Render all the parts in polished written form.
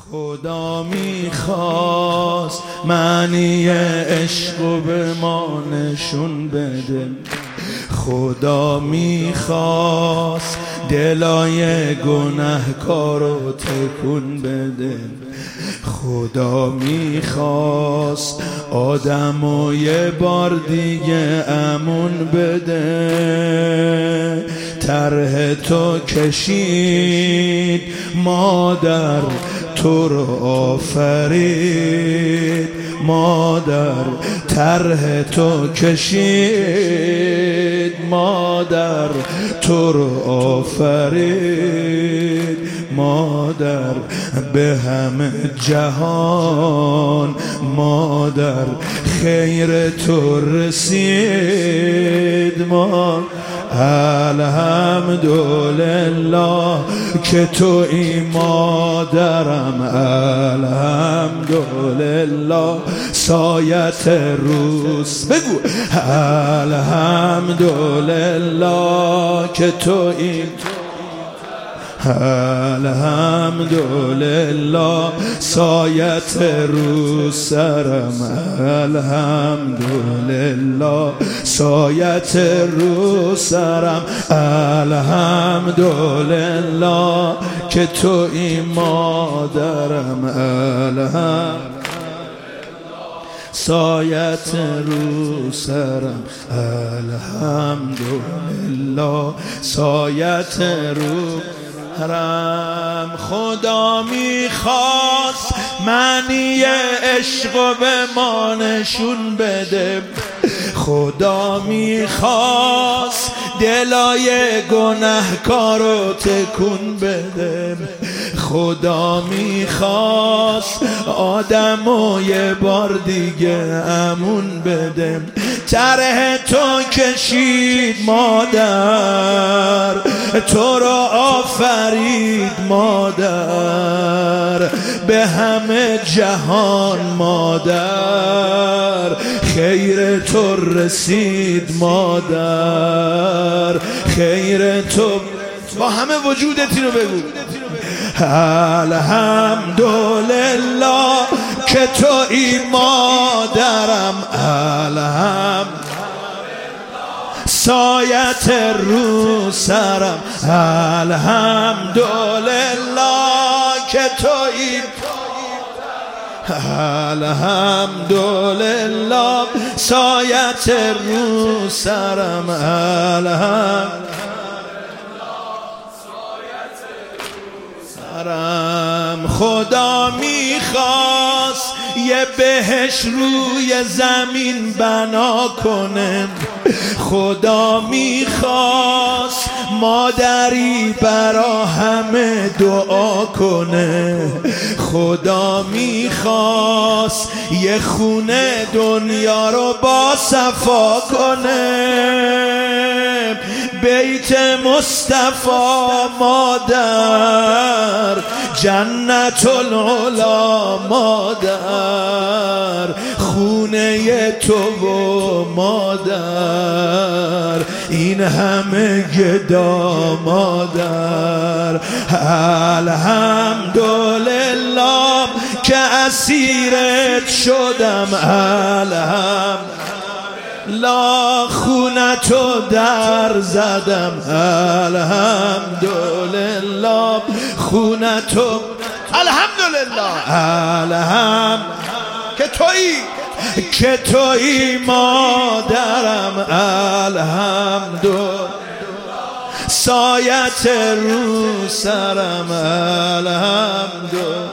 خدا میخواست معنی عشق به ما نشون بده. خدا میخواست دلای گنهکارو تکون بده. خدا میخواست آدمو یه بار دیگه امون بده. طرح تو کشید مادر، تو رو آفرید مادر. طرح تو کشید مادر، تو رو آفرید مادر. به همه جهان مادر خیر تو رسید مادر. الحمدلله که تو ای مادرم، الحمدلله سایت روز بگو. الحمدلله که تو ای، الحمدلله سایت رو سرم، الحمدلله سایت رو سرم. الحمدلله که تو ای مادرم، الحمدلله سایت رو سرم، الحمدلله سایت رو حرم. خدا میخواست معنی عشق به ما نشون بده. خدا میخواست دلای گنهکارو تکون بده. خدا میخواست آدمو یه بار دیگه امون بده. طرح تو کشید مادر، تو رو آفرید مادر. به همه جهان مادر خیر تو رسید مادر. خیر تو با همه وجودت اینو بگو. الحمدلله که تو ای مادرم، الحمدلله سایت رو سرم. الحمدلله که تو ای، الحمدلله سایت رو سرم. الحمدلله خدا میخواست یه بهشت روی زمین بنا کنه. خدا میخواست مادری برا همه دعا کنه. خدا میخواست یه خونه دنیا رو با صفا کنه. بیت مصطفی مادر، جنت العلا مادر. خونه تو و مادر این همه گدا مادر. الحمدلله که اسیرت شدم، الحمدلله خونتو در زدم. الحمدلله خونتو، الحمدلله الحمد که تویی مادرم. الحمدلله سایت رو سرم، الحمدلله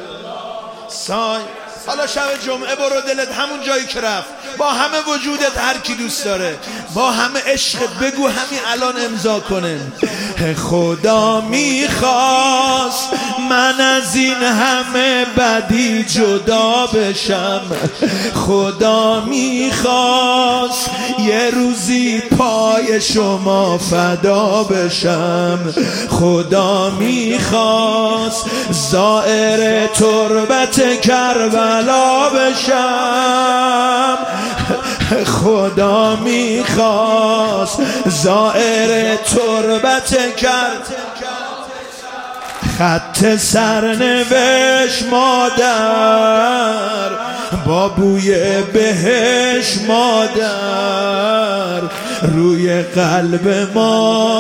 حالا شب جمعه برو دلت همون جایی که رفت، با همه وجودت، هر کی دوست داره با همه عشقت بگو همین الان امضا کنه. خدا میخواست من از این همه بدی جدا بشم. خدا میخواست یه روزی پای شما فدا بشم. خدا میخواست زائر تربت کربلا بشم. خدا میخواست زائر تربت کرد. خط سرنوشت بهش مادر، با بوی بهش مادر، روی قلب ما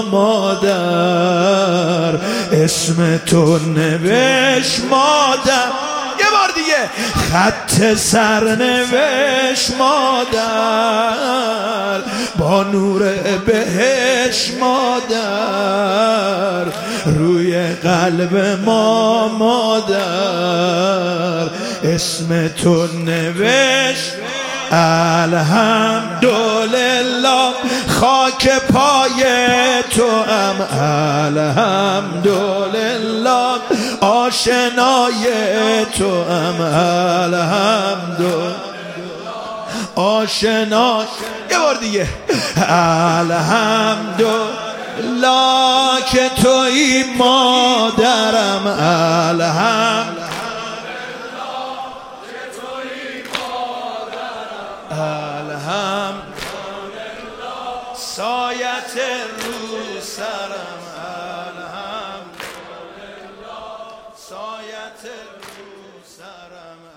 مادر، اسم تو نوشت مادر. یه بار دیگه خط سرنوشت مادر، با نور بهش مادر، روی قلب ما مادر، اسم تو نوشت. الحمدلله خاک پای تو هم، الحمدلله آشنای تو هم، الحمدلله آشنای. یه بار دیگه الحمدلله که توی مادرم، الحمدلله الحمدلله سایت رو سرم، الحمدلله سایت رو سرم.